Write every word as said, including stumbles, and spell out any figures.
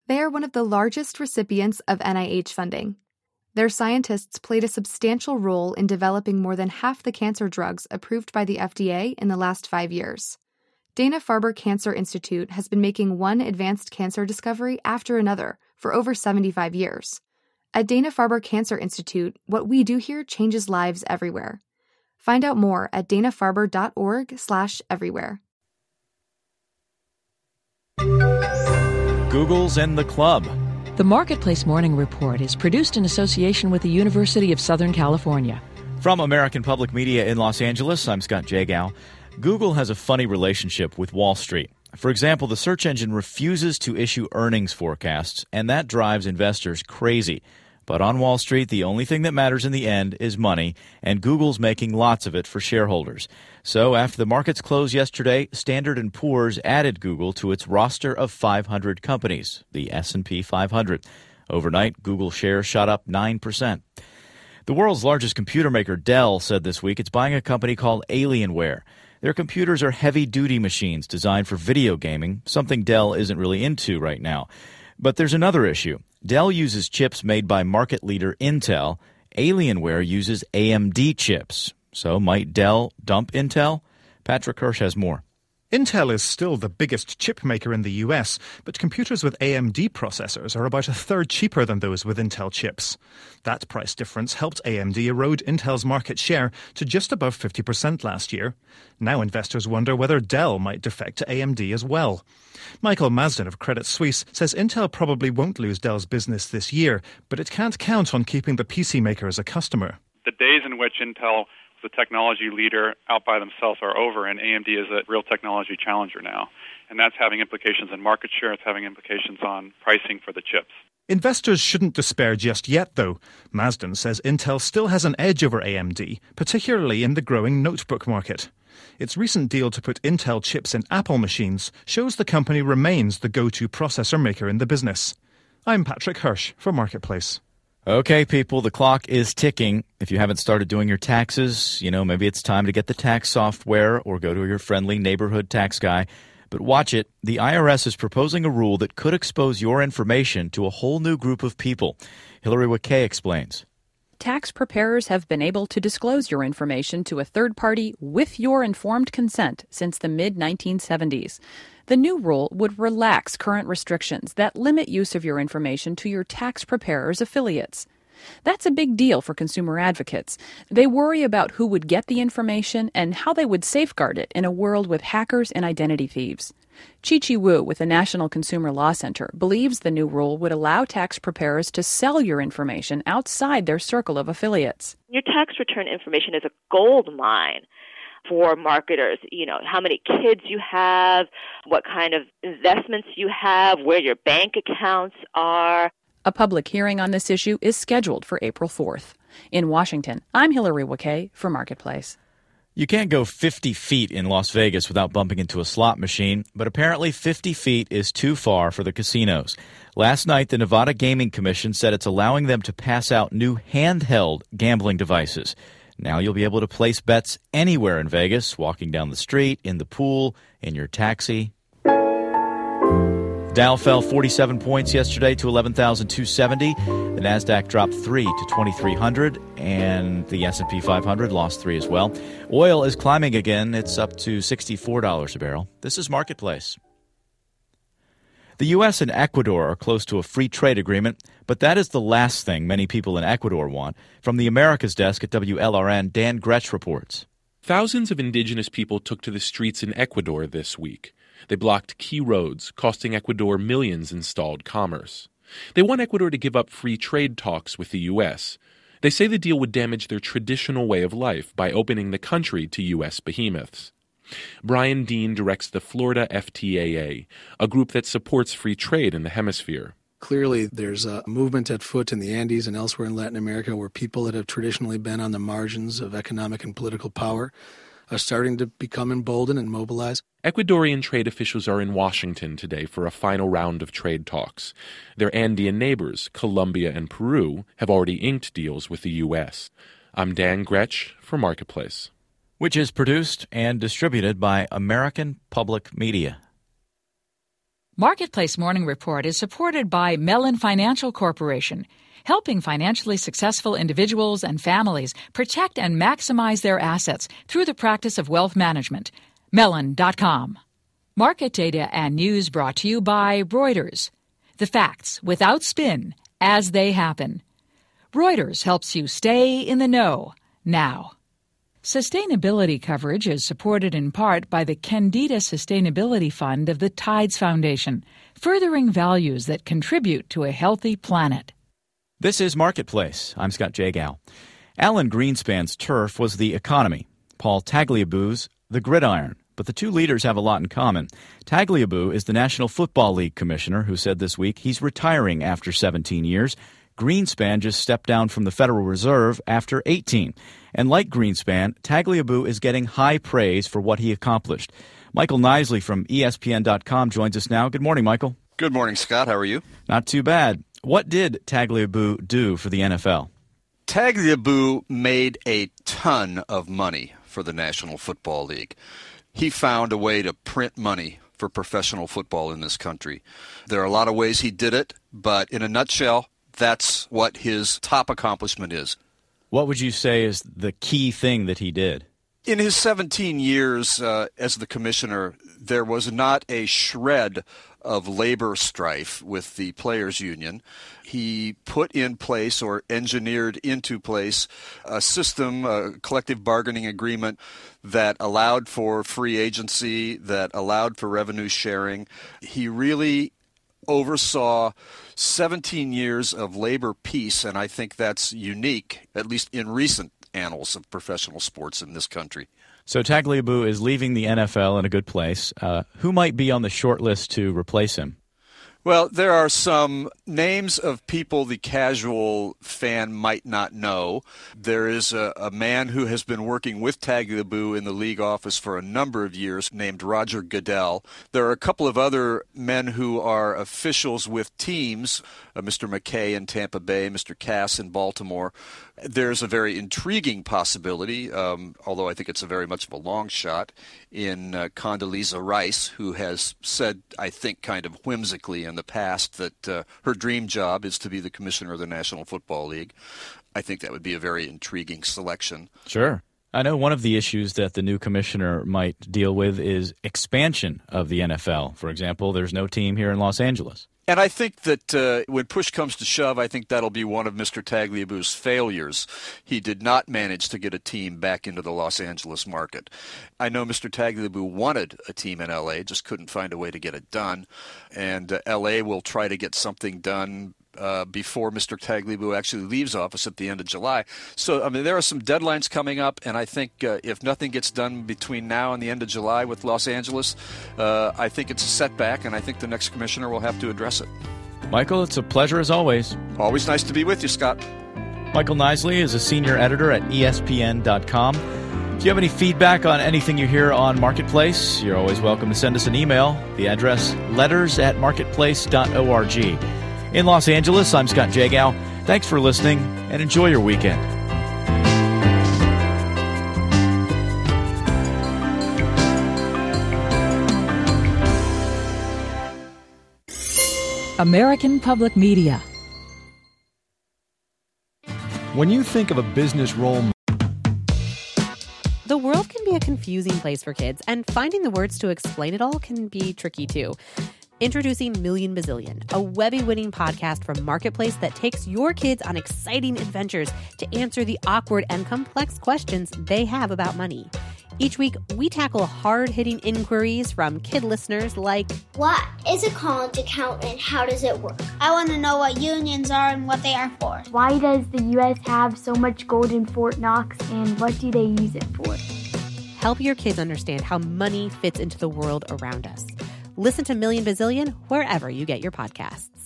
They are one of the largest recipients of N I H funding. Their scientists played a substantial role in developing more than half the cancer drugs approved by the F D A in the last five years. Dana-Farber Cancer Institute has been making one advanced cancer discovery after another for over seventy-five years. At Dana-Farber Cancer Institute, what we do here changes lives everywhere. Find out more at dana-farber.org slash everywhere. Google's in the club. The Marketplace Morning Report is produced in association with the University of Southern California. From American Public Media in Los Angeles, I'm Scott Jagow. Google has a funny relationship with Wall Street. For example, the search engine refuses to issue earnings forecasts, and that drives investors crazy. But on Wall Street, the only thing that matters in the end is money, and Google's making lots of it for shareholders. So after the markets closed yesterday, Standard and Poor's added Google to its roster of five hundred companies, the S and P five hundred. Overnight, Google shares shot up nine percent. The world's largest computer maker, Dell, said this week it's buying a company called Alienware. Their computers are heavy-duty machines designed for video gaming, something Dell isn't really into right now. But there's another issue. Dell uses chips made by market leader Intel. Alienware uses A M D chips. So might Dell dump Intel? Patrick Hirsch has more. Intel is still the biggest chip maker in the U S, but computers with A M D processors are about a third cheaper than those with Intel chips. That price difference helped A M D erode Intel's market share to just above fifty percent last year. Now investors wonder whether Dell might defect to A M D as well. Michael Masden of Credit Suisse says Intel probably won't lose Dell's business this year, but it can't count on keeping the P C maker as a customer. The days in which Intel the technology leader out by themselves are over, and A M D is a real technology challenger now. And that's having implications in market share. It's having implications on pricing for the chips. Investors shouldn't despair just yet, though. Masden says Intel still has an edge over A M D, particularly in the growing notebook market. Its recent deal to put Intel chips in Apple machines shows the company remains the go-to processor maker in the business. I'm Patrick Hirsch for Marketplace. Okay, people, the clock is ticking. If you haven't started doing your taxes, you know, maybe it's time to get the tax software or go to your friendly neighborhood tax guy. But watch it. The I R S is proposing a rule that could expose your information to a whole new group of people. Hillary Wakay explains. Tax preparers have been able to disclose your information to a third party with your informed consent since the mid nineteen seventies. The new rule would relax current restrictions that limit use of your information to your tax preparer's affiliates. That's a big deal for consumer advocates. They worry about who would get the information and how they would safeguard it in a world with hackers and identity thieves. Chi-Chi Wu with the National Consumer Law Center believes the new rule would allow tax preparers to sell your information outside their circle of affiliates. Your tax return information is a gold mine for marketers. You know, how many kids you have, what kind of investments you have, where your bank accounts are. A public hearing on this issue is scheduled for April fourth. In Washington, I'm Hillary Wakay for Marketplace. You can't go fifty feet in Las Vegas without bumping into a slot machine, but apparently fifty feet is too far for the casinos. Last night, the Nevada Gaming Commission said it's allowing them to pass out new handheld gambling devices. Now you'll be able to place bets anywhere in Vegas, walking down the street, in the pool, in your taxi. Dow fell forty-seven points yesterday to eleven thousand two hundred seventy. The Nasdaq dropped three to twenty-three hundred, and the S and P five hundred lost three as well. Oil is climbing again. It's up to sixty-four dollars a barrel. This is Marketplace. The U S and Ecuador are close to a free trade agreement, but that is the last thing many people in Ecuador want. From the Americas desk at W L R N, Dan Gretsch reports. Thousands of indigenous people took to the streets in Ecuador this week. They blocked key roads, costing Ecuador millions in stalled commerce. They want Ecuador to give up free trade talks with the U S. They say the deal would damage their traditional way of life by opening the country to U S behemoths. Brian Dean directs the Florida F T A A, a group that supports free trade in the hemisphere. Clearly, there's a movement at foot in the Andes and elsewhere in Latin America where people that have traditionally been on the margins of economic and political power are starting to become emboldened and mobilize. Ecuadorian trade officials are in Washington today for a final round of trade talks. Their Andean neighbors, Colombia and Peru, have already inked deals with the U S. I'm Dan Gretsch for Marketplace. Which is produced and distributed by American Public Media. Marketplace Morning Report is supported by Mellon Financial Corporation, helping financially successful individuals and families protect and maximize their assets through the practice of wealth management. Mellon dot com. Market data and news brought to you by Reuters. The facts without spin, as they happen. Reuters helps you stay in the know now. Sustainability coverage is supported in part by the Candida Sustainability Fund of the Tides Foundation, furthering values that contribute to a healthy planet. This is Marketplace. I'm Scott Jagow. Alan Greenspan's turf was the economy. Paul Tagliabue's the gridiron. But the two leaders have a lot in common. Tagliabue is the National Football League commissioner who said this week he's retiring after seventeen years. Greenspan just stepped down from the Federal Reserve after eighteen. And like Greenspan, Tagliabue is getting high praise for what he accomplished. Michael Knisley from E S P N dot com joins us now. Good morning, Michael. Good morning, Scott. How are you? Not too bad. What did Tagliabue do for the N F L? Tagliabue made a ton of money for the National Football League. He found a way to print money for professional football in this country. There are a lot of ways he did it, but in a nutshell, that's what his top accomplishment is. What would you say is the key thing that he did? In his seventeen years uh, as the commissioner, there was not a shred of labor strife with the players' union. He put in place or engineered into place a system, a collective bargaining agreement that allowed for free agency, that allowed for revenue sharing. He really oversaw seventeen years of labor peace, and I think that's unique, at least in recent annals of professional sports in this country. So Tagliabue is leaving the N F L in a good place. Uh, who might be on the short list to replace him? Well, there are some names of people the casual fan might not know. There is a, a man who has been working with Tagliabue in the league office for a number of years named Roger Goodell. There are a couple of other men who are officials with teams, uh, Mister McKay in Tampa Bay, Mister Cass in Baltimore. There's a very intriguing possibility, um, although I think it's a very much of a long shot, in uh, Condoleezza Rice, who has said, I think kind of whimsically in the past, that uh, her dream job is to be the commissioner of the National Football League. I think that would be a very intriguing selection. Sure. I know one of the issues that the new commissioner might deal with is expansion of the N F L. For example, there's no team here in Los Angeles. And I think that uh, when push comes to shove, I think that'll be one of Mister Tagliabue's failures. He did not manage to get a team back into the Los Angeles market. I know Mister Tagliabue wanted a team in L A, just couldn't find a way to get it done. And uh, L A will try to get something done Uh, before Mister Tagliabue actually leaves office at the end of July. So, I mean, there are some deadlines coming up, and I think uh, if nothing gets done between now and the end of July with Los Angeles, uh, I think it's a setback, and I think the next commissioner will have to address it. Michael, it's a pleasure as always. Always nice to be with you, Scott. Michael Knisley is a senior editor at E S P N dot com. If you have any feedback on anything you hear on Marketplace, you're always welcome to send us an email. The address, letters at marketplace dot org. In Los Angeles, I'm Scott Jagow. Thanks for listening, and enjoy your weekend. American Public Media. When you think of a business role... The world can be a confusing place for kids, and finding the words to explain it all can be tricky, too. Introducing Million Bazillion, a Webby-winning podcast from Marketplace that takes your kids on exciting adventures to answer the awkward and complex questions they have about money. Each week, we tackle hard-hitting inquiries from kid listeners like, what is a college account and how does it work? I want to know what unions are and what they are for. Why does the U S have so much gold in Fort Knox, and what do they use it for? Help your kids understand how money fits into the world around us. Listen to Million Bazillion wherever you get your podcasts.